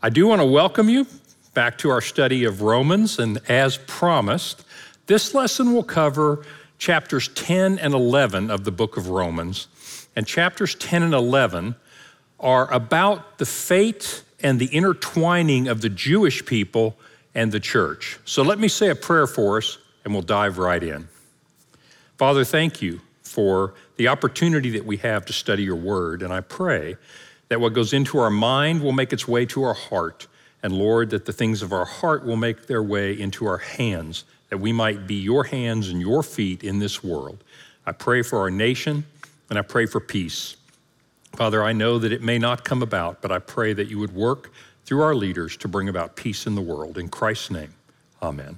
I do want to welcome you back to our study of Romans, and as promised, this lesson will cover chapters 10 and 11 of the book of Romans. And chapters 10 and 11 are about the fate and the intertwining of the Jewish people and the church. So let me say a prayer for us, and we'll dive right in. Father, thank you for the opportunity that we have to study your word, and I pray that what goes into our mind will make its way to our heart, and Lord, that the things of our heart will make their way into our hands, that we might be your hands and your feet in this world. I pray for our nation, and I pray for peace. Father, I know that it may not come about, but I pray that you would work through our leaders to bring about peace in the world. In Christ's name, amen.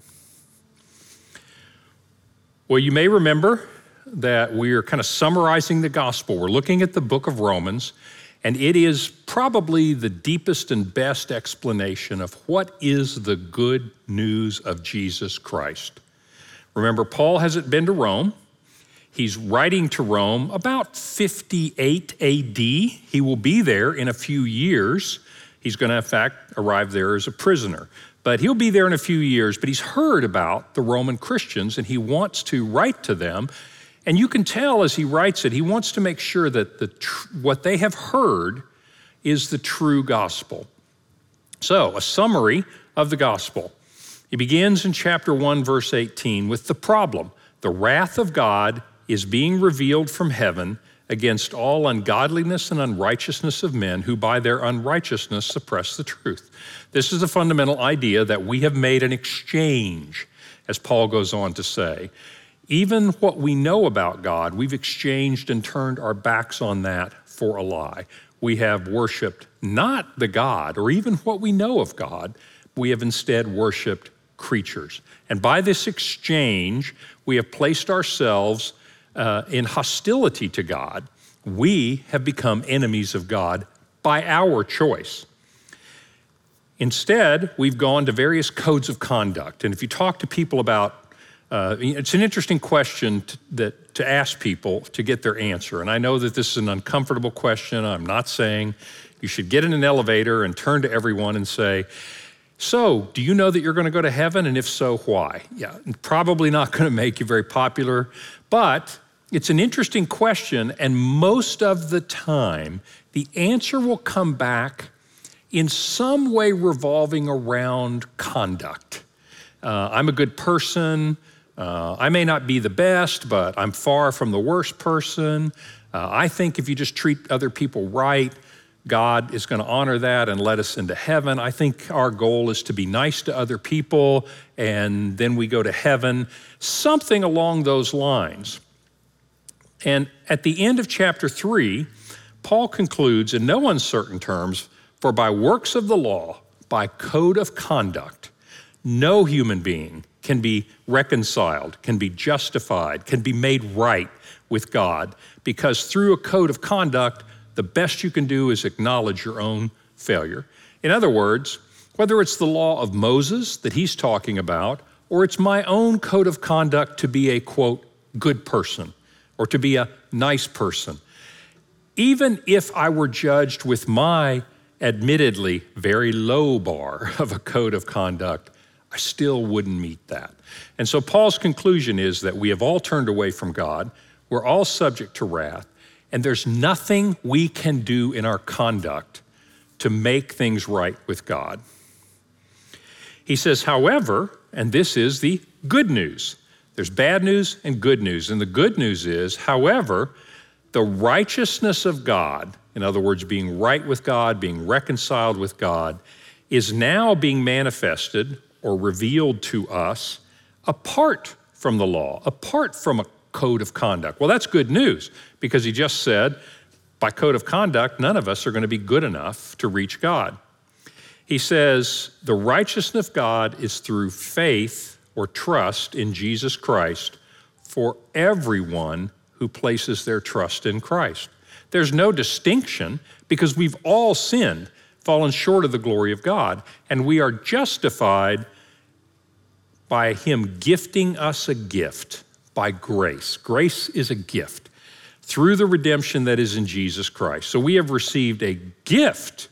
Well, you may remember that we are kind of summarizing the gospel. We're looking at the book of Romans, and it is probably the deepest and best explanation of what is the good news of Jesus Christ. Remember, Paul hasn't been to Rome. He's writing to Rome about 58 AD. He will be there in a few years. He's going to, in fact, arrive there as a prisoner. But he'll be there in a few years, but he's heard about the Roman Christians, and he wants to write to them. And you can tell as he writes it, he wants to make sure that what they have heard is the true gospel. So, a summary of the gospel. He begins in chapter 1, verse 18, with the problem. The wrath of God is being revealed from heaven against all ungodliness and unrighteousness of men who by their unrighteousness suppress the truth. This is a fundamental idea that we have made an exchange, as Paul goes on to say. Even what we know about God, we've exchanged and turned our backs on that for a lie. We have worshiped not the God or even what we know of God. We have instead worshiped creatures. And by this exchange, we have placed ourselves in hostility to God. We have become enemies of God by our choice. Instead, we've gone to various codes of conduct. And if you talk to people about it's an interesting question to ask people to get their answer. And I know that this is an uncomfortable question. I'm not saying you should get in an elevator and turn to everyone and say, so, do you know that you're going to go to heaven? And if so, why? Yeah, probably not going to make you very popular, but it's an interesting question. And most of the time, the answer will come back in some way revolving around conduct. I'm a good person. I may not be the best, but I'm far from the worst person. I think if you just treat other people right, God is going to honor that and let us into heaven. I think our goal is to be nice to other people, and then we go to heaven. Something along those lines. And at the end of chapter 3, Paul concludes in no uncertain terms, for by works of the law, by code of conduct, no human being can be reconciled, can be justified, can be made right with God, because through a code of conduct, the best you can do is acknowledge your own failure. In other words, whether it's the law of Moses that he's talking about, or it's my own code of conduct to be a, quote, good person, or to be a nice person, even if I were judged with my admittedly very low bar of a code of conduct, I still wouldn't meet that. And so Paul's conclusion is that we have all turned away from God, we're all subject to wrath, and there's nothing we can do in our conduct to make things right with God. He says, however, and this is the good news. There's bad news and good news. And the good news is, however, the righteousness of God, in other words, being right with God, being reconciled with God, is now being manifested or revealed to us apart from the law, apart from a code of conduct. Well, that's good news, because he just said, by code of conduct, none of us are going to be good enough to reach God. He says, the righteousness of God is through faith or trust in Jesus Christ for everyone who places their trust in Christ. There's no distinction, because we've all sinned, fallen short of the glory of God, and we are justified by him gifting us a gift by grace. Grace is a gift through the redemption that is in Jesus Christ. So we have received a gift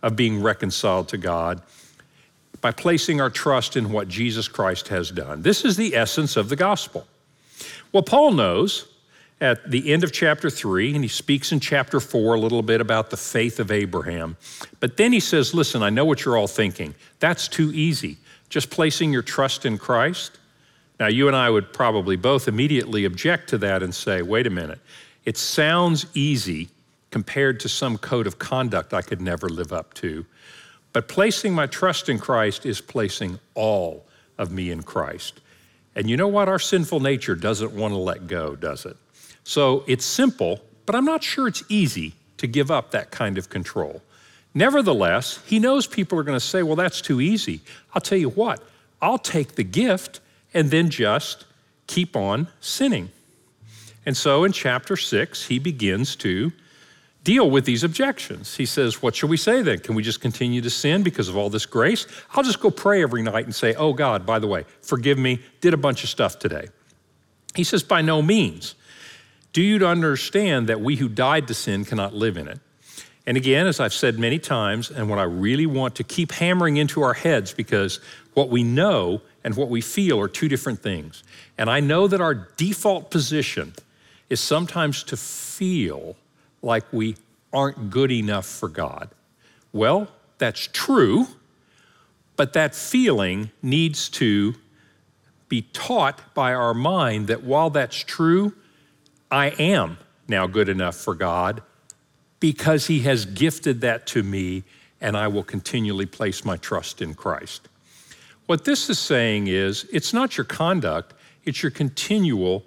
of being reconciled to God by placing our trust in what Jesus Christ has done. This is the essence of the gospel. Well, Paul knows at the end of chapter 3, and he speaks in chapter 4 a little bit about the faith of Abraham. But then he says, listen, I know what you're all thinking. That's too easy. Just placing your trust in Christ. Now, you and I would probably both immediately object to that and say, wait a minute. It sounds easy compared to some code of conduct I could never live up to. But placing my trust in Christ is placing all of me in Christ. And you know what? Our sinful nature doesn't want to let go, does it? So it's simple, but I'm not sure it's easy to give up that kind of control. Nevertheless, he knows people are going to say, well, that's too easy. I'll tell you what, I'll take the gift and then just keep on sinning. And so in chapter 6, he begins to deal with these objections. He says, what should we say then? Can we just continue to sin because of all this grace? I'll just go pray every night and say, oh God, by the way, forgive me, did a bunch of stuff today. He says, by no means. Do you understand that we who died to sin cannot live in it? And again, as I've said many times, and what I really want to keep hammering into our heads, because what we know and what we feel are two different things. And I know that our default position is sometimes to feel like we aren't good enough for God. Well, that's true, but that feeling needs to be taught by our mind that while that's true, I am now good enough for God because he has gifted that to me, and I will continually place my trust in Christ. What this is saying is, it's not your conduct, it's your continual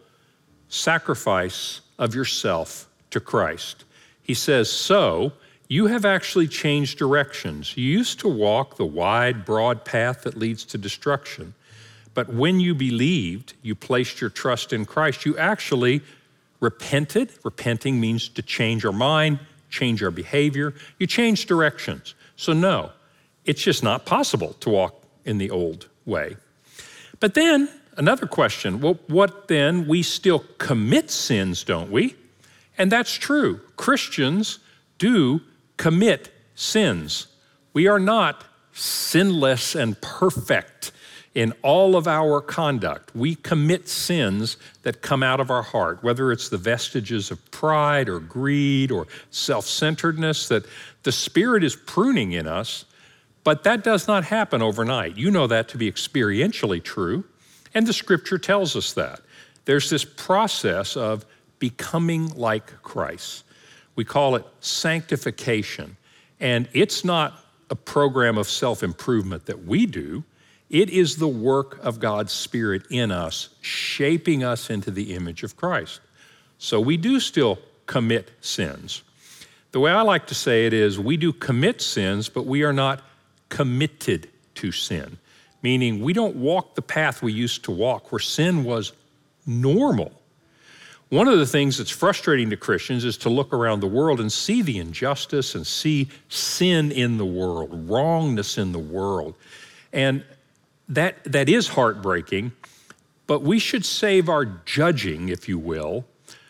sacrifice of yourself to Christ. He says, so you have actually changed directions. You used to walk the wide, broad path that leads to destruction. But when you believed, you placed your trust in Christ, you actually repented. Repenting means to change our mind, change our behavior. You change directions. So no, it's just not possible to walk in the old way. But then another question, well, what then? We still commit sins, don't we? And that's true. Christians do commit sins. We are not sinless and perfect in all of our conduct. We commit sins that come out of our heart, whether it's the vestiges of pride or greed or self-centeredness that the Spirit is pruning in us, but that does not happen overnight. You know that to be experientially true, and the Scripture tells us that. There's this process of becoming like Christ. We call it sanctification, and it's not a program of self-improvement that we do. It is the work of God's Spirit in us, shaping us into the image of Christ. So we do still commit sins. The way I like to say it is, we do commit sins, but we are not committed to sin, meaning we don't walk the path we used to walk where sin was normal. One of the things that's frustrating to Christians is to look around the world and see the injustice and see sin in the world, wrongness in the world. And that is heartbreaking, but we should save our judging, if you will,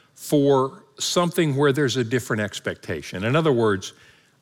for something where there's a different expectation. In other words,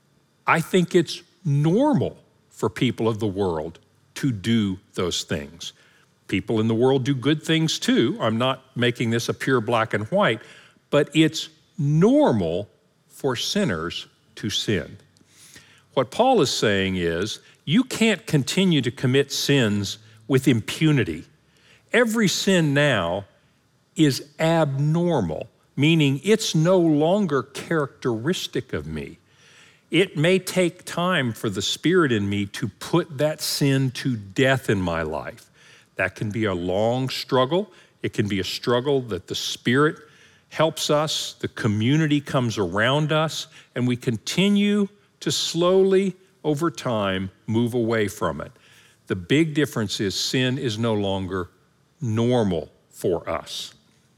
I think it's normal for people of the world to do those things. People in the world do good things too. I'm not making this a pure black and white, but it's normal for sinners to sin. What Paul is saying is, you can't continue to commit sins with impunity. Every sin now is abnormal, meaning it's no longer characteristic of me. It may take time for the Spirit in me to put that sin to death in my life. That can be a long struggle. It can be a struggle that the Spirit helps us, the community comes around us, and we continue to slowly, over time, move away from it. The big difference is sin is no longer normal for us.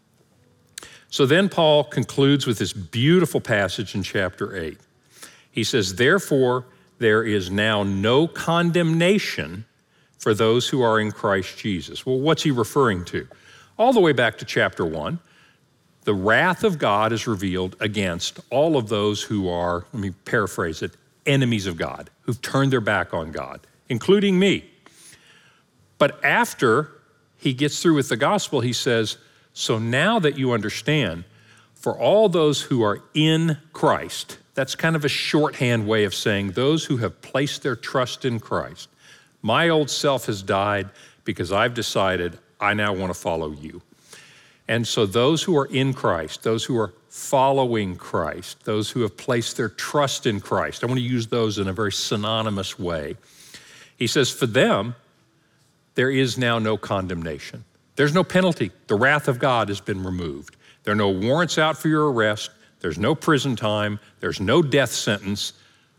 So then Paul concludes with this beautiful passage in chapter 8. He says, therefore, there is now no condemnation for those who are in Christ Jesus. Well, what's he referring to? All the way back to chapter 1, the wrath of God is revealed against all of those who are, let me paraphrase it, enemies of God, who've turned their back on God, including me. But after he gets through with the gospel, he says, so now that you understand, for all those who are in Christ, that's kind of a shorthand way of saying those who have placed their trust in Christ. My old self has died because I've decided I now want to follow you. And so those who are in Christ, those who are following Christ, those who have placed their trust in Christ, I want to use those in a very synonymous way. He says, for them, there is now no condemnation. There's no penalty. The wrath of God has been removed. There are no warrants out for your arrest. There's no prison time. There's no death sentence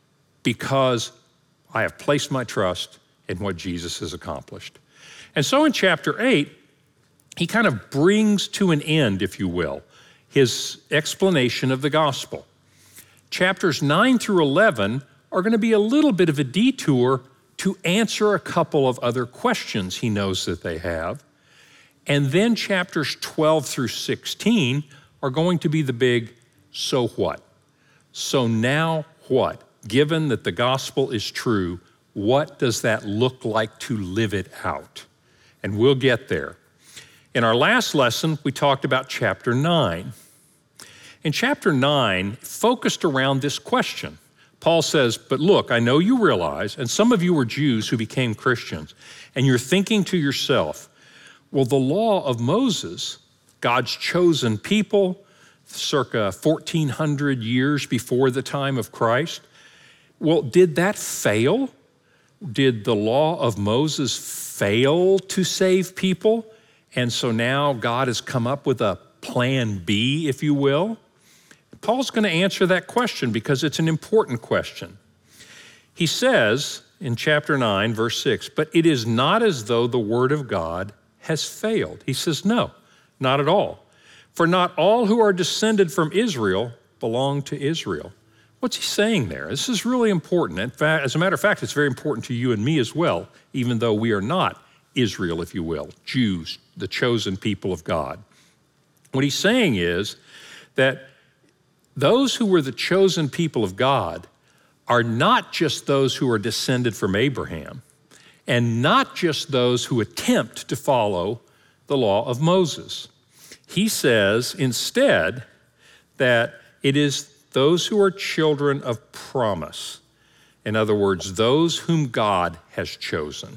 because I have placed my trust in what Jesus has accomplished. And so in chapter 8, he kind of brings to an end, if you will, his explanation of the gospel. Chapters 9 through 11 are going to be a little bit of a detour to answer a couple of other questions he knows that they have. And then chapters 12 through 16 are going to be the big so what? So now what? Given that the gospel is true, what does that look like to live it out? And we'll get there. In our last lesson, we talked about chapter 9. In chapter 9, focused around this question. Paul says, but look, I know you realize, and some of you were Jews who became Christians, and you're thinking to yourself, well, the law of Moses, God's chosen people, circa 1,400 years before the time of Christ, well, did that fail? Did the law of Moses fail to save people? And so now God has come up with a plan B, if you will. Paul's going to answer that question because it's an important question. He says in chapter 9, verse 6, but it is not as though the word of God has failed. He says, no, not at all. For not all who are descended from Israel belong to Israel. What's he saying there? This is really important. In fact, as a matter of fact, it's very important to you and me as well, even though we are not Israel, if you will, Jews, the chosen people of God. What he's saying is that those who were the chosen people of God are not just those who are descended from Abraham and not just those who attempt to follow the law of Moses. He says instead that it is those who are children of promise. In other words, those whom God has chosen.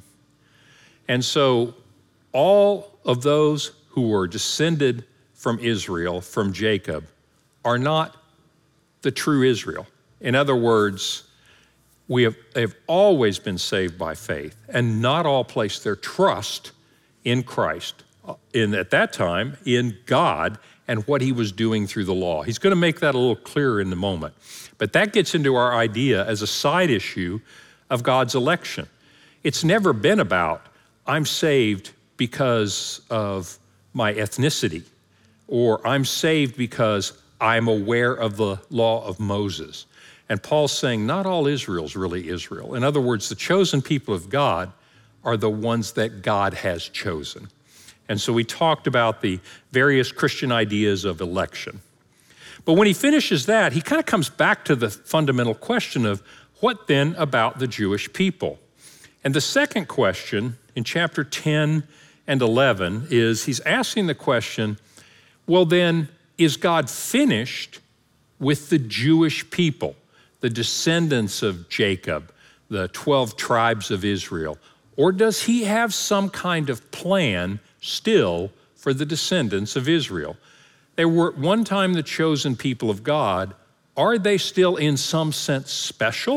And so all of those who were descended from Israel, from Jacob, are not the true Israel. In other words, they've always been saved by faith, and not all placed their trust in Christ, at that time, in God and what he was doing through the law. He's going to make that a little clearer in a moment. But that gets into our idea as a side issue of God's election. It's never been about, I'm saved because of my ethnicity, or I'm saved because I'm aware of the law of Moses. And Paul's saying not all Israel's really Israel. In other words, the chosen people of God are the ones that God has chosen. And so we talked about the various Christian ideas of election. But when he finishes that, he kind of comes back to the fundamental question of what then about the Jewish people? And the second question in chapter 10 and 11 is he's asking the question, well then, is God finished with the Jewish people, the descendants of Jacob, the 12 tribes of Israel? Or does he have some kind of plan still for the descendants of Israel? They were at one time the chosen people of God. Are they still in some sense special?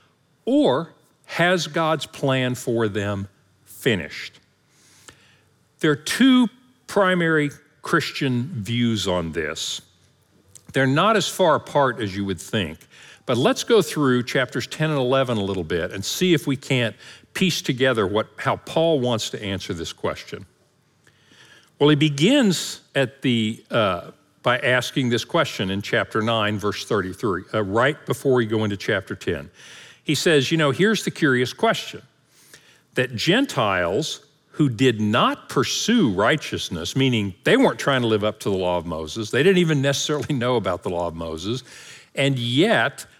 Or has God's plan for them finished? There are two primary Christian views on this. They're not as far apart as you would think, but let's go through chapters 10 and 11 a little bit and see if we can't piece together how Paul wants to answer this question. Well, he begins by asking this question in chapter 9, verse 33, right before we go into chapter 10. He says, here's the curious question, that Gentiles who did not pursue righteousness, meaning they weren't trying to live up to the law of Moses, they didn't even necessarily know about the law of Moses, and yet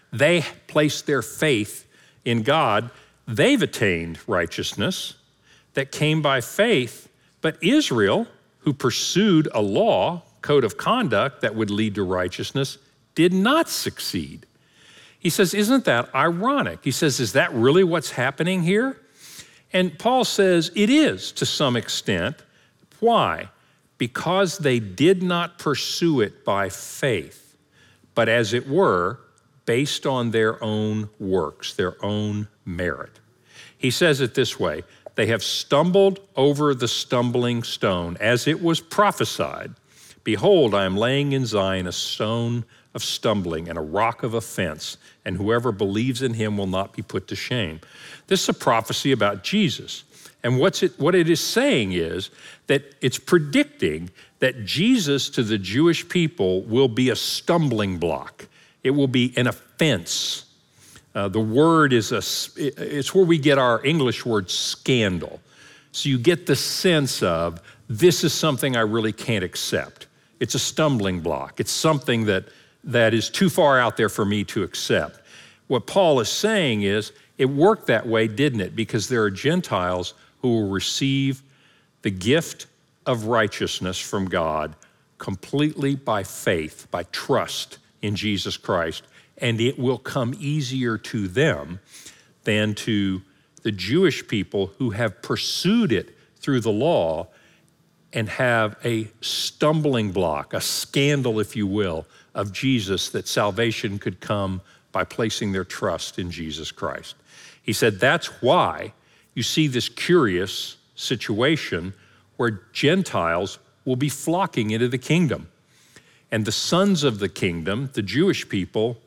They placed their faith in God. They've attained righteousness that came by faith. But Israel, who pursued a law, code of conduct that would lead to righteousness, did not succeed. He says, isn't that ironic? He says, is that really what's happening here? And Paul says it is to some extent. Why? Because they did not pursue it by faith, but as it were, based on their own works, their own merit. He says it this way, they have stumbled over the stumbling stone, as it was prophesied. Behold, I am laying in Zion a stone of stumbling and a rock of offense, and whoever believes in him will not be put to shame. This is a prophecy about Jesus. And what it is saying is that it's predicting that Jesus to the Jewish people will be a stumbling block. It will be an offense. The word is it's where we get our English word scandal. So you get the sense of, this is something I really can't accept. It's a stumbling block. It's something that is too far out there for me to accept. What Paul is saying is, it worked that way, didn't it? Because there are Gentiles who will receive the gift of righteousness from God completely by faith, by trust in Jesus Christ, and it will come easier to them than to the Jewish people who have pursued it through the law and have a stumbling block, a scandal, if you will, of Jesus, that salvation could come by placing their trust in Jesus Christ. He said that's why you see this curious situation where Gentiles will be flocking into the kingdom, and the sons of the kingdom, the Jewish people,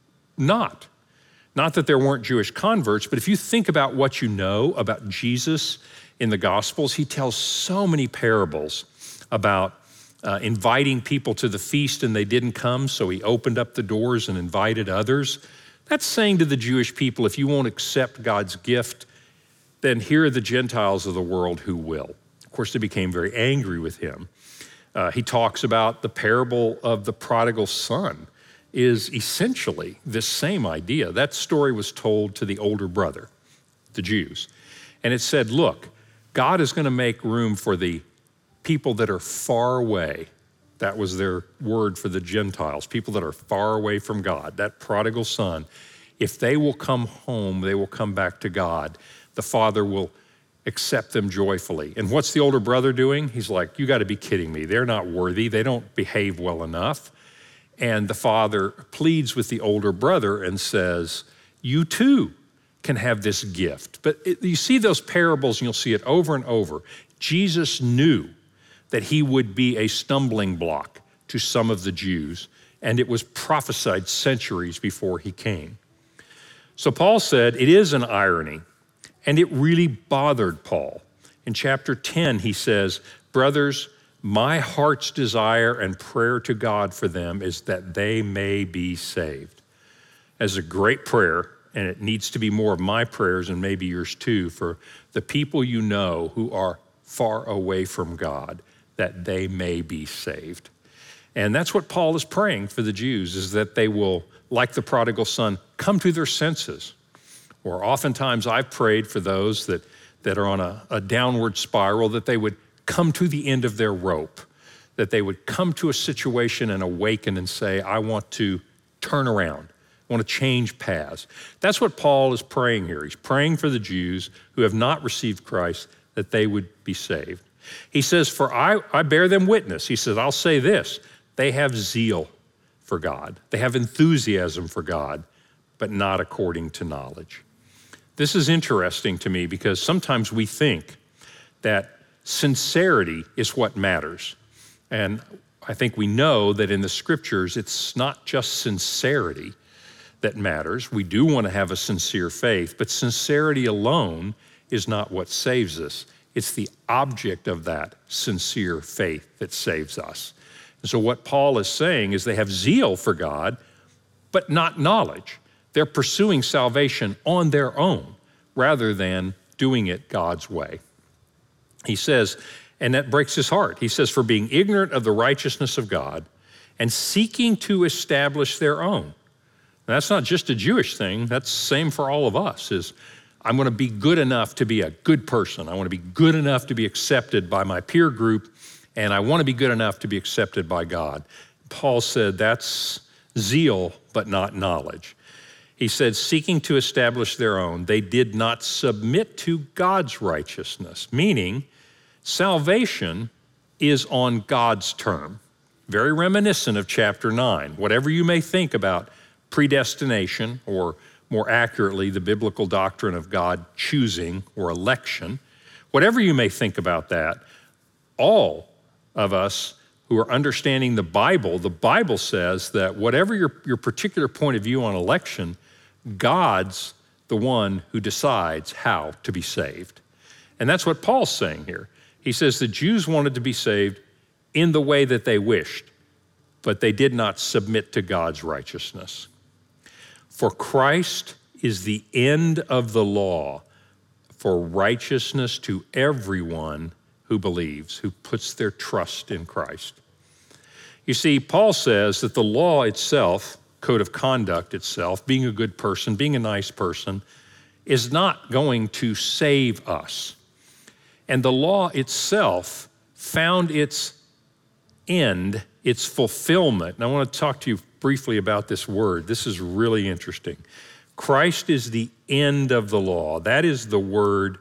not. Not that there weren't Jewish converts, but if you think about what you know about Jesus in the Gospels, he tells so many parables about inviting people to the feast and they didn't come, so he opened up the doors and invited others. That's saying to the Jewish people, if you won't accept God's gift, then here are the Gentiles of the world who will. Of course, they became very angry with him. He talks about the parable of the prodigal son is essentially this same idea. That story was told to the older brother, the Jews. And it said, look, God is going to make room for the people that are far away. That was their word for the Gentiles, people that are far away from God, that prodigal son. If they will come home, they will come back to God. The Father will accept them joyfully. And what's the older brother doing? He's like, you got to be kidding me. They're not worthy. They don't behave well enough. And the Father pleads with the older brother and says, you too can have this gift. But you see those parables and you'll see it over and over. Jesus knew that he would be a stumbling block to some of the Jews, and it was prophesied centuries before he came. So Paul said it is an irony, and it really bothered Paul. In chapter 10, he says, brothers, my heart's desire and prayer to God for them is that they may be saved. As a great prayer, and it needs to be more of my prayers and maybe yours too, for the people you know who are far away from God, that they may be saved. And that's what Paul is praying for the Jews, is that they will, like the prodigal son, come to their senses. Or oftentimes I've prayed for those that are on a downward spiral, that they would come to the end of their rope, that they would come to a situation and awaken and say, I want to turn around, I want to change paths. That's what Paul is praying here. He's praying for the Jews who have not received Christ, that they would be saved. He says, for I bear them witness. He says, I'll say this, they have zeal for God. They have enthusiasm for God, but not according to knowledge. This is interesting to me because sometimes we think that sincerity is what matters. And I think we know that in the scriptures, it's not just sincerity that matters. We do want to have a sincere faith, but sincerity alone is not what saves us. It's the object of that sincere faith that saves us. And so what Paul is saying is they have zeal for God, but not knowledge. They're pursuing salvation on their own rather than doing it God's way. He says, and that breaks his heart. He says, for being ignorant of the righteousness of God and seeking to establish their own. that's not just a Jewish thing, that's the same for all of us, is I'm gonna be good enough to be a good person. I wanna be good enough to be accepted by my peer group, and I wanna be good enough to be accepted by God. Paul said that's zeal, but not knowledge. He said, seeking to establish their own, they did not submit to God's righteousness, meaning salvation is on God's term. Very reminiscent of chapter 9. Whatever you may think about predestination, or more accurately, the biblical doctrine of God choosing or election, whatever you may think about that, all of us who are understanding the Bible says that whatever your particular point of view on election, God's the one who decides how to be saved. And that's what Paul's saying here. He says the Jews wanted to be saved in the way that they wished, but they did not submit to God's righteousness. For Christ is the end of the law for righteousness to everyone who believes, who puts their trust in Christ. You see, Paul says that the law itself, code of conduct itself, being a good person, being a nice person, is not going to save us. And the law itself found its end, its fulfillment. And I want to talk to you briefly about this word. This is really interesting. Christ is the end of the law. That is the word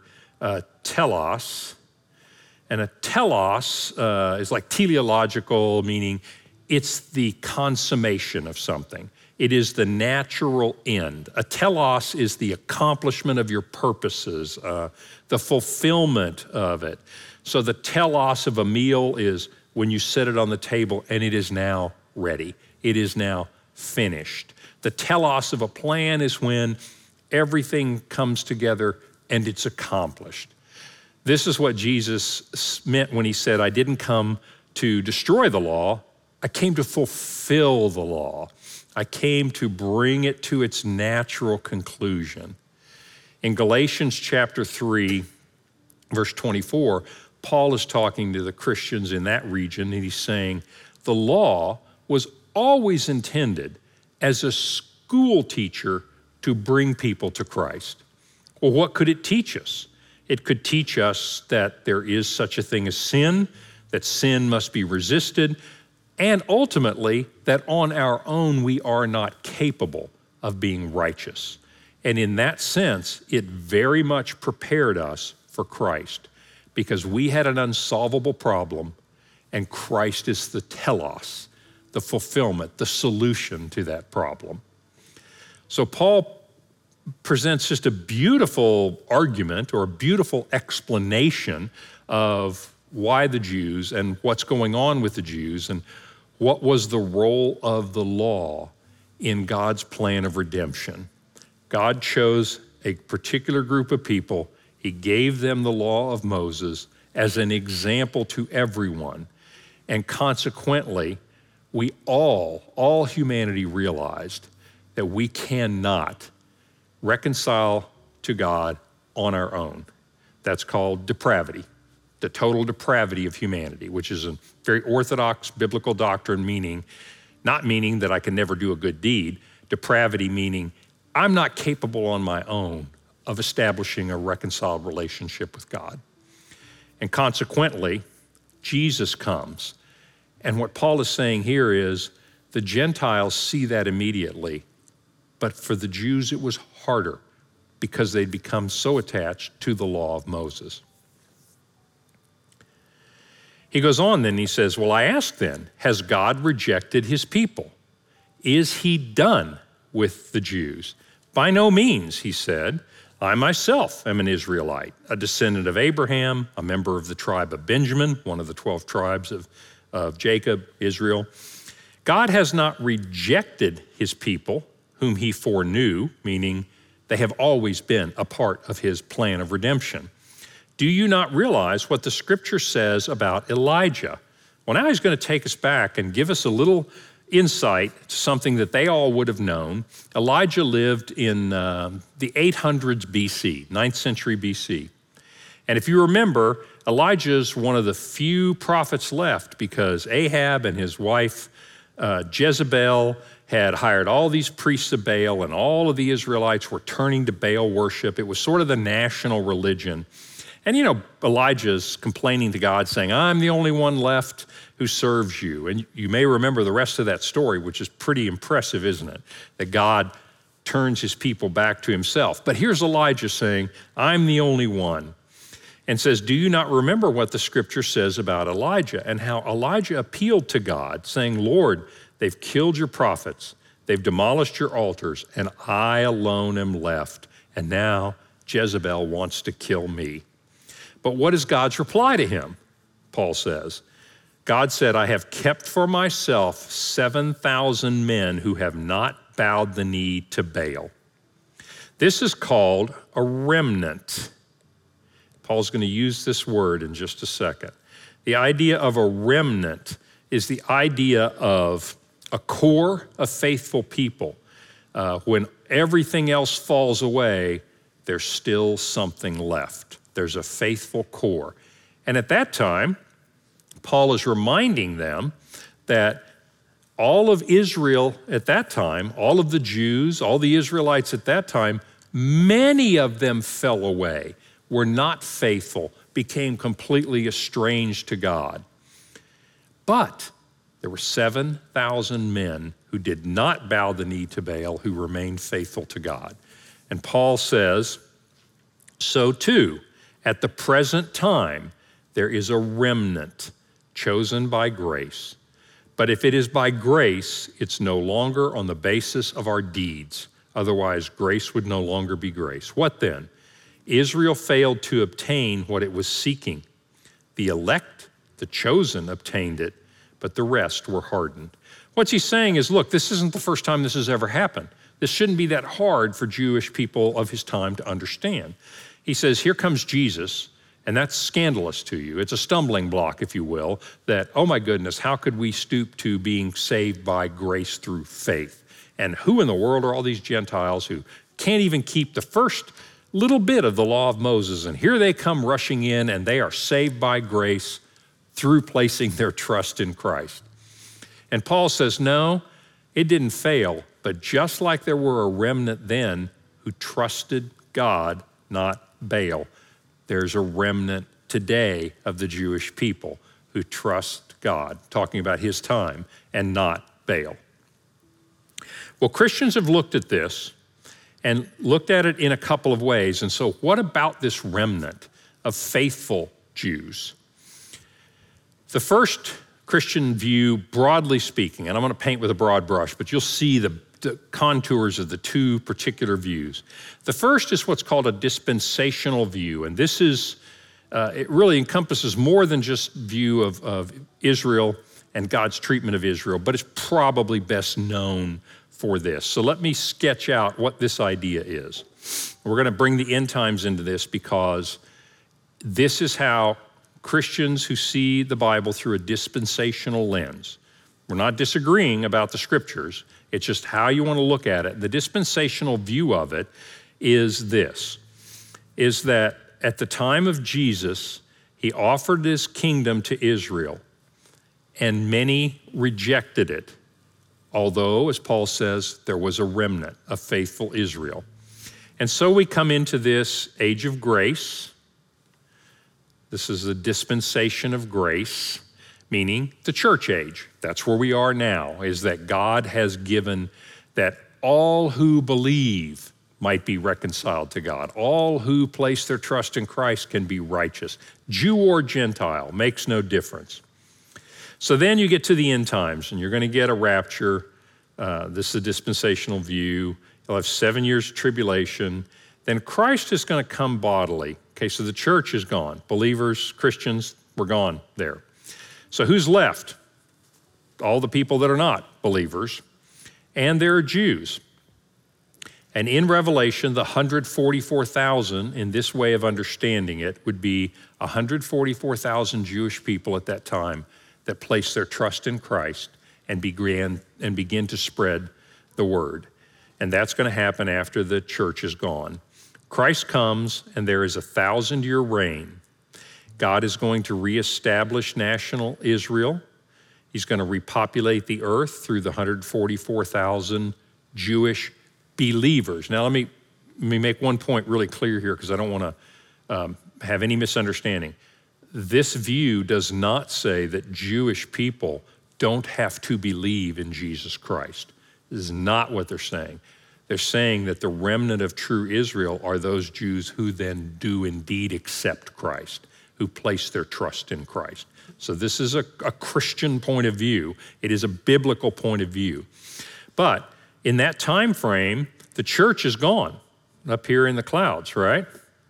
telos. And a telos is like teleological, meaning it's the consummation of something. It is the natural end. A telos is the accomplishment of your purposes, the fulfillment of it. So the telos of a meal is when you set it on the table and it is now ready. It is now finished. The telos of a plan is when everything comes together and it's accomplished. This is what Jesus meant when he said, I didn't come to destroy the law, I came to fulfill the law. I came to bring it to its natural conclusion. In Galatians chapter 3, verse 24, Paul is talking to the Christians in that region, and he's saying, the law was always intended as a school teacher to bring people to Christ. Well, what could it teach us? It could teach us that there is such a thing as sin, that sin must be resisted, and ultimately that on our own we are not capable of being righteous. And in that sense, it very much prepared us for Christ because we had an unsolvable problem and Christ is the telos, the fulfillment, the solution to that problem. So Paul presents just a beautiful argument or a beautiful explanation of why the Jews and what's going on with the Jews and what was the role of the law in God's plan of redemption. God chose a particular group of people. He gave them the law of Moses as an example to everyone. And consequently, we all humanity realized that we cannot reconcile to God on our own. That's called depravity, the total depravity of humanity, which is a very orthodox biblical doctrine, not meaning that I can never do a good deed. Depravity meaning I'm not capable on my own of establishing a reconciled relationship with God. And consequently, Jesus comes. And what Paul is saying here is the Gentiles see that immediately, but for the Jews it was harder because they'd become so attached to the law of Moses. He goes on then, he says, well, I ask then, has God rejected his people? Is he done with the Jews? By no means, he said. I myself am an Israelite, a descendant of Abraham, a member of the tribe of Benjamin, one of the 12 tribes of Jacob, Israel. God has not rejected his people whom he foreknew, meaning they have always been a part of his plan of redemption. Do you not realize what the scripture says about Elijah? Well, now he's going to take us back and give us a little insight to something that they all would have known. Elijah lived in the 800s BC, 9th century BC. And if you remember, Elijah's one of the few prophets left because Ahab and his wife Jezebel had hired all these priests of Baal, and all of the Israelites were turning to Baal worship. It was sort of the national religion. And Elijah's complaining to God, saying, I'm the only one left who serves you. And you may remember the rest of that story, which is pretty impressive, isn't it? That God turns his people back to himself. But here's Elijah saying, I'm the only one. And says, do you not remember what the scripture says about Elijah and how Elijah appealed to God, saying, Lord, they've killed your prophets, they've demolished your altars, and I alone am left. And now Jezebel wants to kill me. But what is God's reply to him? Paul says, God said, I have kept for myself 7,000 men who have not bowed the knee to Baal. This is called a remnant. Paul's going to use this word in just a second. The idea of a remnant is the idea of a core of faithful people. When everything else falls away, there's still something left. There's a faithful core. And at that time, Paul is reminding them that all of Israel at that time, all of the Jews, all the Israelites at that time, many of them fell away, were not faithful, became completely estranged to God. But there were 7,000 men who did not bow the knee to Baal, who remained faithful to God. And Paul says, so too, at the present time, there is a remnant chosen by grace. But if it is by grace, it's no longer on the basis of our deeds. Otherwise, grace would no longer be grace. What then? Israel failed to obtain what it was seeking. The elect, the chosen, obtained it, but the rest were hardened. What he's saying is, look, this isn't the first time this has ever happened. This shouldn't be that hard for Jewish people of his time to understand. He says, here comes Jesus, and that's scandalous to you. It's a stumbling block, if you will, that, oh my goodness, how could we stoop to being saved by grace through faith? And who in the world are all these Gentiles who can't even keep the first little bit of the law of Moses? And here they come rushing in, and they are saved by grace through placing their trust in Christ. And Paul says, no, it didn't fail, but just like there were a remnant then who trusted God, not Baal, there's a remnant today of the Jewish people who trust God, talking about his time, and not Baal. Well, Christians have looked at this and looked at it in a couple of ways. And so what about this remnant of faithful Jews? The first Christian view, broadly speaking, and I'm going to paint with a broad brush, but you'll see the contours of the two particular views. The first is what's called a dispensational view, and this is, it really encompasses more than just view of Israel and God's treatment of Israel, but it's probably best known for this. So let me sketch out what this idea is. We're going to bring the end times into this because this is how Christians who see the Bible through a dispensational lens. We're not disagreeing about the scriptures. It's just how you want to look at it. The dispensational view of it is this, is that at the time of Jesus, he offered his kingdom to Israel, and many rejected it. Although, as Paul says, there was a remnant of faithful Israel. And so we come into this age of grace. This is the dispensation of grace, meaning the church age. That's where we are now, is that God has given that all who believe might be reconciled to God. All who place their trust in Christ can be righteous. Jew or Gentile, makes no difference. So then you get to the end times, and you're going to get a rapture. This is a dispensational view. You'll have 7 years of tribulation. Then Christ is going to come bodily. Okay, so the church is gone. Believers, Christians, we're gone there. So who's left? All the people that are not believers. And there are Jews. And in Revelation, the 144,000, in this way of understanding it, would be 144,000 Jewish people at that time that place their trust in Christ and begin to spread the word. And that's going to happen after the church is gone. Christ comes, and there is a 1,000-year reign. God is going to reestablish national Israel, He's going to repopulate the earth through the 144,000 Jewish believers. Now, let me make one point really clear here because I don't want to have any misunderstanding. This view does not say that Jewish people don't have to believe in Jesus Christ. This is not what they're saying. They're saying that the remnant of true Israel are those Jews who then do indeed accept Christ, who place their trust in Christ. So this is a Christian point of view. It is a biblical point of view. But in that time frame, the church is gone up here in the clouds, right?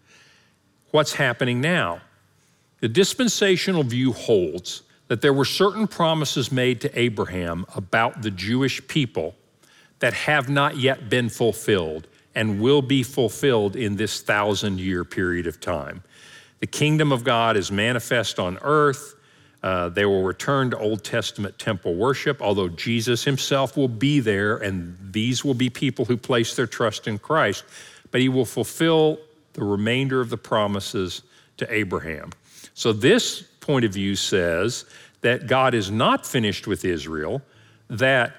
What's happening now? The dispensational view holds that there were certain promises made to Abraham about the Jewish people that have not yet been fulfilled and will be fulfilled in this 1,000-year period of time. The kingdom of God is manifest on earth. They will return to Old Testament temple worship, although Jesus himself will be there, and these will be people who place their trust in Christ, but he will fulfill the remainder of the promises to Abraham. So this point of view says that God is not finished with Israel, that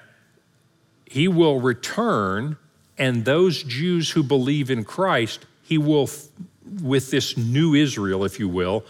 he will return, and those Jews who believe in Christ, he will, with this new Israel, if you will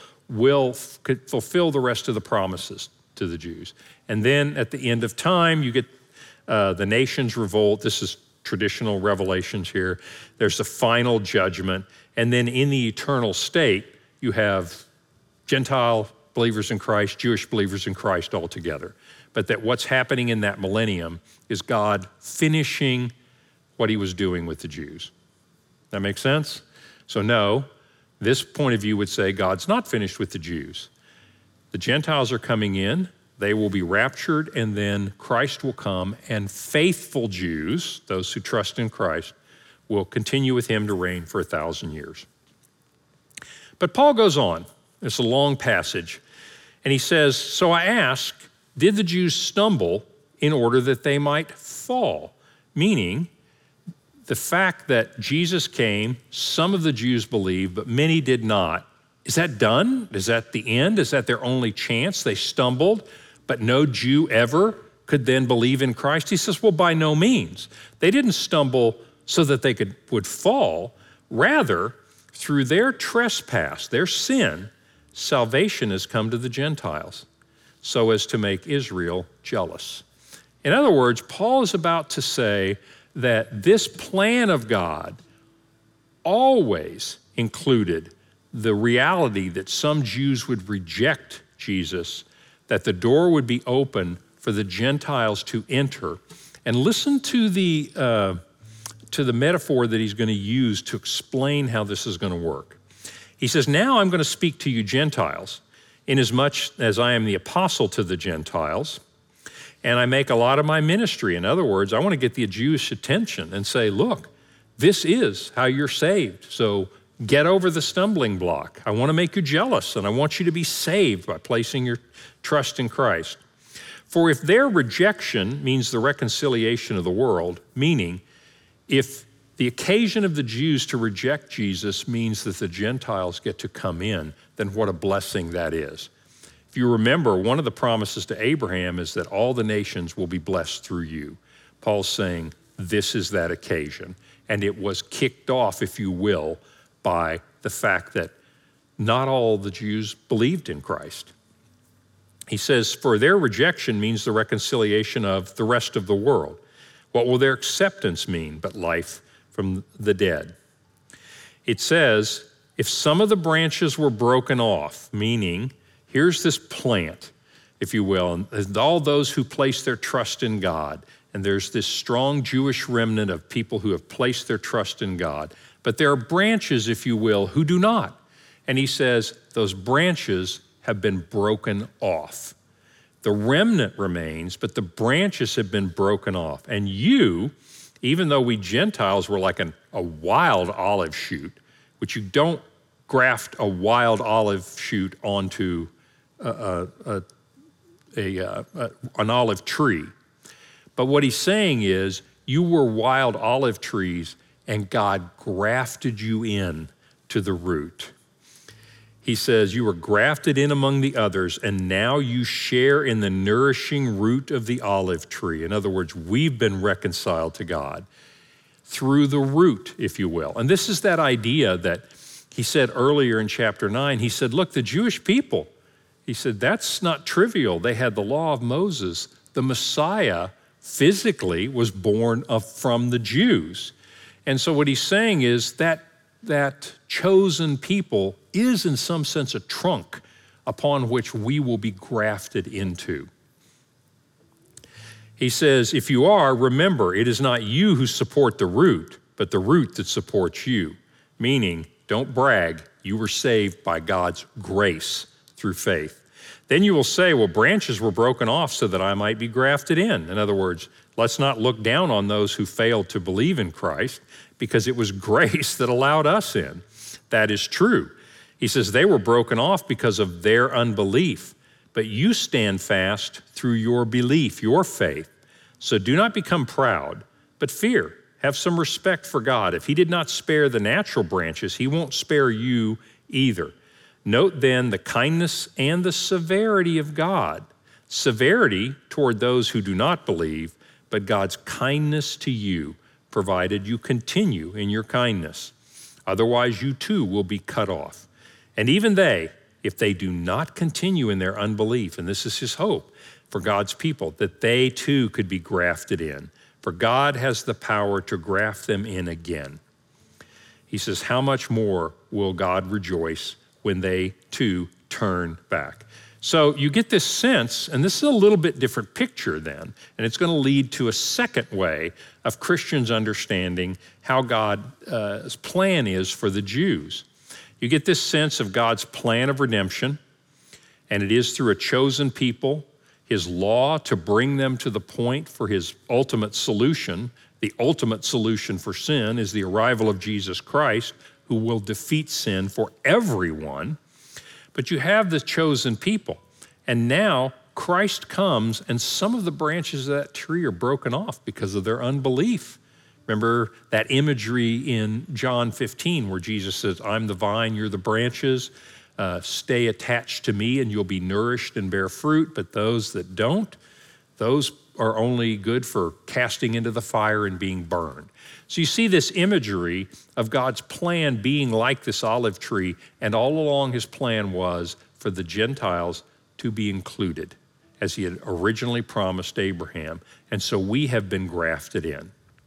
fulfill the rest of the promises to the Jews. And then at the end of time, you get the nations revolt. This is traditional revelations here. There's the final judgment. And then in the eternal state, you have Gentile believers in Christ, Jewish believers in Christ all together. But that what's happening in that millennium is God finishing what he was doing with the Jews. That make sense? So no, this point of view would say God's not finished with the Jews. The Gentiles are coming in, they will be raptured, and then Christ will come, and faithful Jews, those who trust in Christ, will continue with him to reign for 1,000 years. But Paul goes on. It's a long passage, and he says, so I ask, did the Jews stumble in order that they might fall? Meaning, the fact that Jesus came, some of the Jews believed, but many did not. Is that done? Is that the end? Is that their only chance? They stumbled, but no Jew ever could then believe in Christ? He says, well, by no means. They didn't stumble so that they would fall. Rather, through their trespass, their sin, salvation has come to the Gentiles so as to make Israel jealous. In other words, Paul is about to say that this plan of God always included the reality that some Jews would reject Jesus, that the door would be open for the Gentiles to enter. And listen to the metaphor that he's going to use to explain how this is going to work. He says, now I'm going to speak to you Gentiles, inasmuch as I am the apostle to the Gentiles, and I make a lot of my ministry. In other words, I want to get the Jewish attention and say, look, this is how you're saved. So get over the stumbling block. I want to make you jealous, and I want you to be saved by placing your trust in Christ. For if their rejection means the reconciliation of the world, meaning if the occasion of the Jews to reject Jesus means that the Gentiles get to come in, then what a blessing that is. If you remember, one of the promises to Abraham is that all the nations will be blessed through you. Paul's saying this is that occasion. And it was kicked off, if you will, by the fact that not all the Jews believed in Christ. He says, for their rejection means the reconciliation of the rest of the world. What will their acceptance mean but life from the dead? It says, if some of the branches were broken off, meaning here's this plant, if you will, and all those who place their trust in God, and there's this strong Jewish remnant of people who have placed their trust in God, but there are branches, if you will, who do not. And he says, those branches have been broken off. The remnant remains, but the branches have been broken off. And you, even though we Gentiles were like a wild olive shoot, which you don't graft a wild olive shoot onto an olive tree. But what he's saying is, you were wild olive trees and God grafted you in to the root. He says, you were grafted in among the others, and now you share in the nourishing root of the olive tree. In other words, we've been reconciled to God through the root, if you will. And this is that idea that he said earlier in chapter 9. He said, look, the Jewish people, he said, that's not trivial. They had the law of Moses. The Messiah physically was born from the Jews. And so what he's saying is that chosen people is in some sense a trunk upon which we will be grafted into. He says, if you are, remember, it is not you who support the root, but the root that supports you. Meaning, don't brag, you were saved by God's grace through faith. Then you will say, well, branches were broken off so that I might be grafted in. In other words, let's not look down on those who failed to believe in Christ, because it was grace that allowed us in. That is true. He says they were broken off because of their unbelief, but you stand fast through your belief, your faith. So do not become proud, but fear. Have some respect for God. If he did not spare the natural branches, he won't spare you either. Note then the kindness and the severity of God. Severity toward those who do not believe, but God's kindness to you, provided you continue in your kindness. Otherwise, you too will be cut off. And even they, if they do not continue in their unbelief, and this is his hope for God's people, that they too could be grafted in. For God has the power to graft them in again. He says, how much more will God rejoice when they too turn back? So you get this sense, and this is a little bit different picture then, and it's going to lead to a second way of Christians understanding how God's plan is for the Jews. You get this sense of God's plan of redemption, and it is through a chosen people, his law to bring them to the point for his ultimate solution. The ultimate solution for sin is the arrival of Jesus Christ, who will defeat sin for everyone. But you have the chosen people, and now Christ comes, and some of the branches of that tree are broken off because of their unbelief. Remember that imagery in John 15 where Jesus says, I'm the vine, you're the branches. Stay attached to me and you'll be nourished and bear fruit, but those that don't, those are only good for casting into the fire and being burned. So you see this imagery of God's plan being like this olive tree, and all along his plan was for the Gentiles to be included, as he had originally promised Abraham, and so we have been grafted in.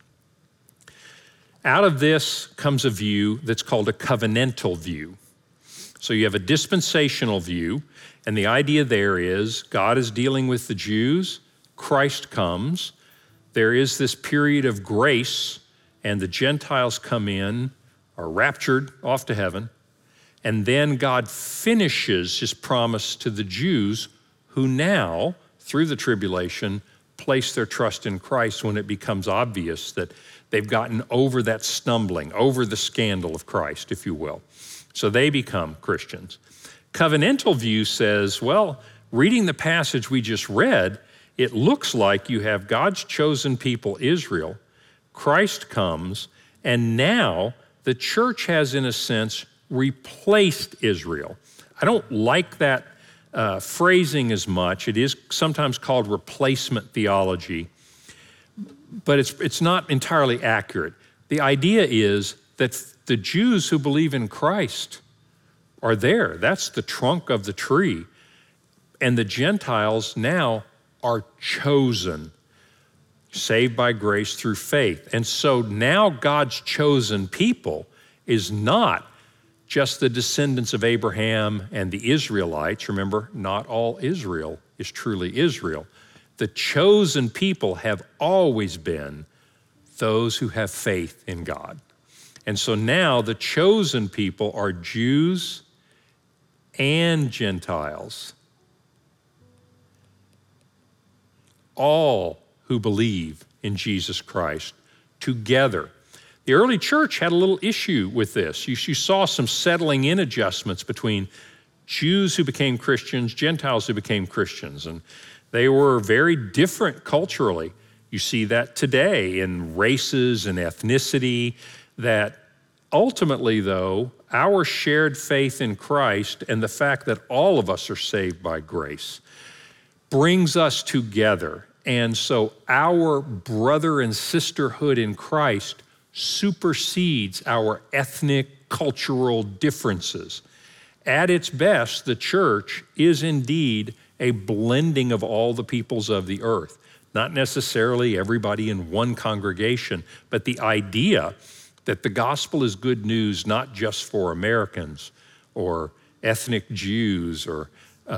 Out of this comes a view that's called a covenantal view. So you have a dispensational view, and the idea there is God is dealing with the Jews, Christ comes, there is this period of grace, and the Gentiles come in, are raptured off to heaven, and then God finishes his promise to the Jews who now, through the tribulation, place their trust in Christ when it becomes obvious that they've gotten over that stumbling, over the scandal of Christ, if you will. So they become Christians. Covenantal view says, well, reading the passage we just read, it looks like you have God's chosen people, Israel, Christ comes, and now the church has, in a sense, replaced Israel. I don't like that phrasing as much. It is sometimes called replacement theology, but it's not entirely accurate. The idea is that the Jews who believe in Christ are there. That's the trunk of the tree. And the Gentiles now are chosen, saved by grace through faith. And so now God's chosen people is not just the descendants of Abraham and the Israelites. Remember, not all Israel is truly Israel. The chosen people have always been those who have faith in God. And so now the chosen people are Jews and Gentiles, all who believe in Jesus Christ together. The early church had a little issue with this. You saw some settling in adjustments between Jews who became Christians, Gentiles who became Christians, and they were very different culturally. You see that today in races and ethnicity, that ultimately, though, our shared faith in Christ and the fact that all of us are saved by grace brings us together. And so our brother and sisterhood in Christ supersedes our ethnic, cultural differences. At its best, the church is indeed a blending of all the peoples of the earth. Not necessarily everybody in one congregation, but the idea that the gospel is good news not just for Americans or ethnic Jews or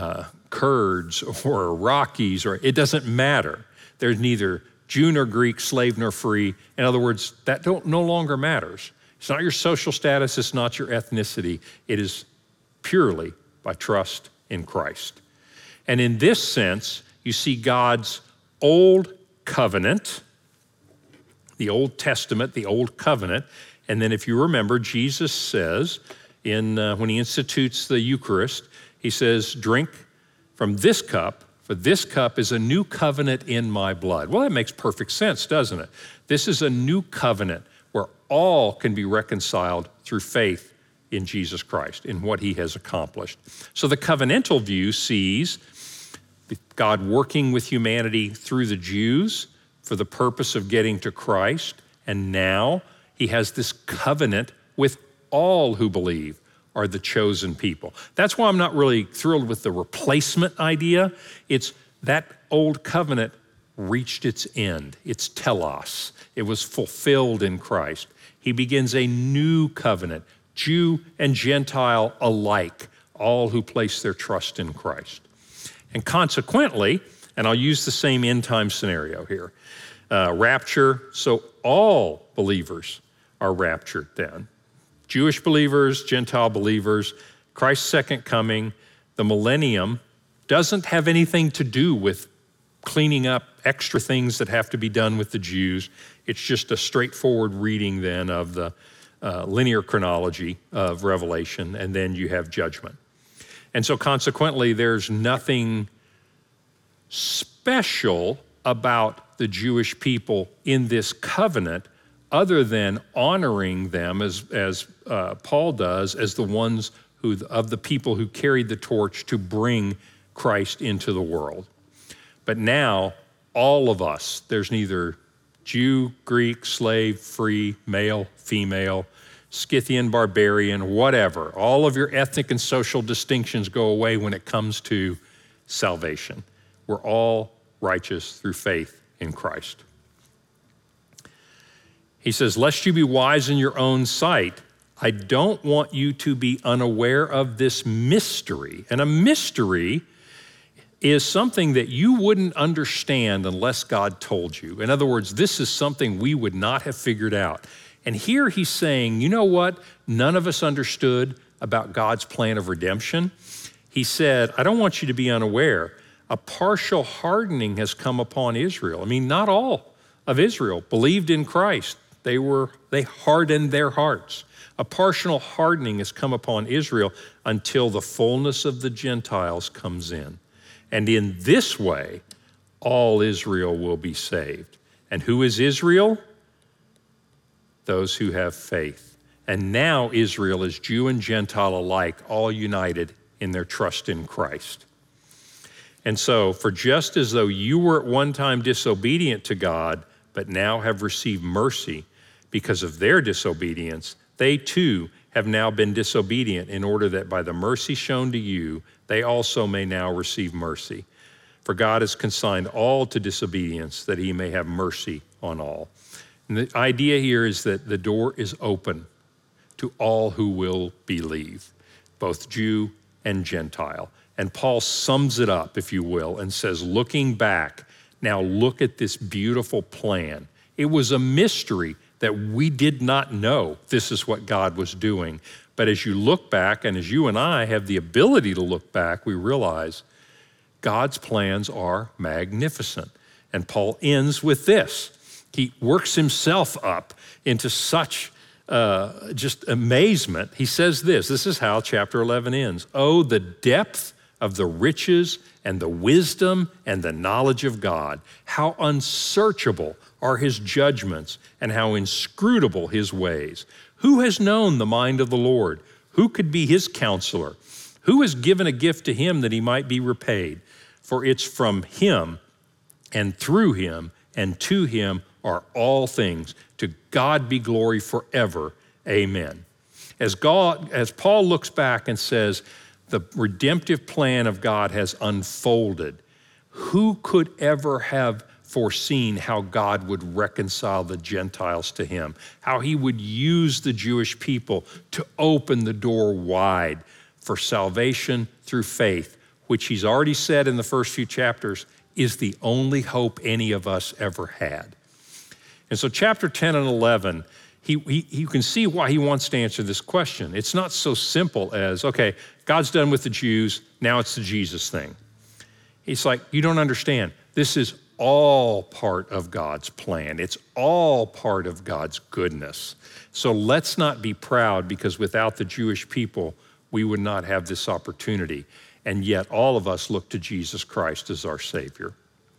Kurds or Iraqis, or it doesn't matter. There's neither Jew nor Greek, slave nor free. In other words, that no longer matters. It's not your social status, it's not your ethnicity. It is purely by trust in Christ. And in this sense, you see God's old covenant, the Old Testament, the Old Covenant. And then if you remember, Jesus says when he institutes the Eucharist, he says, drink from this cup, for this cup is a new covenant in my blood. Well, that makes perfect sense, doesn't it? This is a new covenant where all can be reconciled through faith in Jesus Christ, in what he has accomplished. So the covenantal view sees God working with humanity through the Jews for the purpose of getting to Christ, and now he has this covenant with all who believe are the chosen people. That's why I'm not really thrilled with the replacement idea. It's that old covenant reached its end. It's telos. It was fulfilled in Christ. He begins a new covenant, Jew and Gentile alike, all who place their trust in Christ. And consequently, and I'll use the same end time scenario here, rapture, so all believers are raptured then. Jewish believers, Gentile believers, Christ's second coming, the millennium doesn't have anything to do with cleaning up extra things that have to be done with the Jews. It's just a straightforward reading then of the linear chronology of Revelation, and then you have judgment. And so consequently, there's nothing special about the Jewish people in this covenant other than honoring them as Paul does as the ones of the people who carried the torch to bring Christ into the world. But now, all of us, there's neither Jew, Greek, slave, free, male, female, Scythian, barbarian, whatever. All of your ethnic and social distinctions go away when it comes to salvation. We're all righteous through faith in Christ. He says, lest you be wise in your own sight, I don't want you to be unaware of this mystery. And a mystery is something that you wouldn't understand unless God told you. In other words, this is something we would not have figured out. And here he's saying, you know what none of us understood about God's plan of redemption? He said, I don't want you to be unaware. A partial hardening has come upon Israel. I mean, not all of Israel believed in Christ. They hardened their hearts. A partial hardening has come upon Israel until the fullness of the Gentiles comes in. And in this way, all Israel will be saved. And who is Israel? Those who have faith. And now Israel is Jew and Gentile alike, all united in their trust in Christ. And so, for just as though you were at one time disobedient to God, but now have received mercy because of their disobedience, they too have now been disobedient in order that by the mercy shown to you, they also may now receive mercy. For God has consigned all to disobedience that he may have mercy on all. And the idea here is that the door is open to all who will believe, both Jew and Gentile. And Paul sums it up, if you will, and says, looking back, now look at this beautiful plan. It was a mystery that we did not know this is what God was doing. But as you look back, and as you and I have the ability to look back, we realize God's plans are magnificent. And Paul ends with this. He works himself up into such just amazement. He says this is how chapter 11 ends. Oh, the depth of the riches and the wisdom and the knowledge of God. How unsearchable are his judgments and how inscrutable his ways. Who has known the mind of the Lord? Who could be his counselor? Who has given a gift to him that he might be repaid? For it's from him and through him and to him are all things. To God be glory forever. Amen. As Paul looks back and says, the redemptive plan of God has unfolded, who could ever have foreseen how God would reconcile the Gentiles to him, how he would use the Jewish people to open the door wide for salvation through faith, which he's already said in the first few chapters is the only hope any of us ever had. And so chapter 10 and 11, you can see why he wants to answer this question. It's not so simple as, okay, God's done with the Jews, now it's the Jesus thing. He's like, you don't understand. This is all part of God's plan. It's all part of God's goodness. So let's not be proud because without the Jewish people, we would not have this opportunity. And yet all of us look to Jesus Christ as our Savior.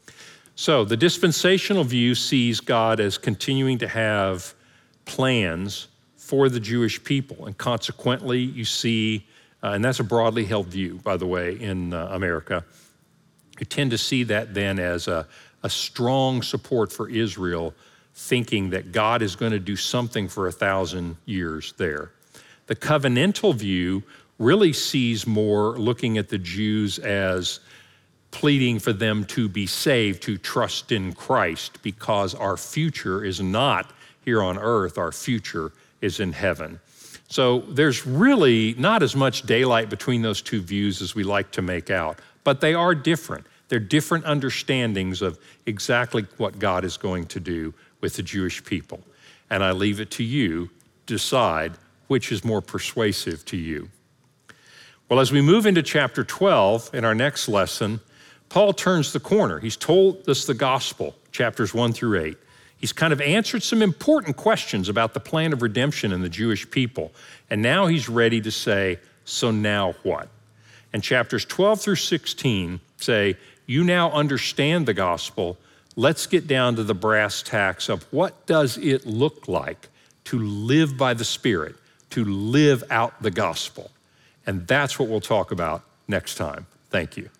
So the dispensational view sees God as continuing to have plans for the Jewish people. And consequently, you see, and that's a broadly held view, by the way, in America, you tend to see that then as a strong support for Israel, thinking that God is going to do something for 1,000 years there. The covenantal view really sees more looking at the Jews as pleading for them to be saved, to trust in Christ, because our future is not here on earth, our future is in heaven. So there's really not as much daylight between those two views as we like to make out, but they are different. They're different understandings of exactly what God is going to do with the Jewish people. And I leave it to you to decide which is more persuasive to you. Well, as we move into chapter 12 in our next lesson, Paul turns the corner. He's told us the gospel, chapters 1 through 8. He's kind of answered some important questions about the plan of redemption in the Jewish people. And now he's ready to say, so now what? And chapters 12 through 16 say, you now understand the gospel. Let's get down to the brass tacks of what does it look like to live by the Spirit, to live out the gospel. And that's what we'll talk about next time. Thank you.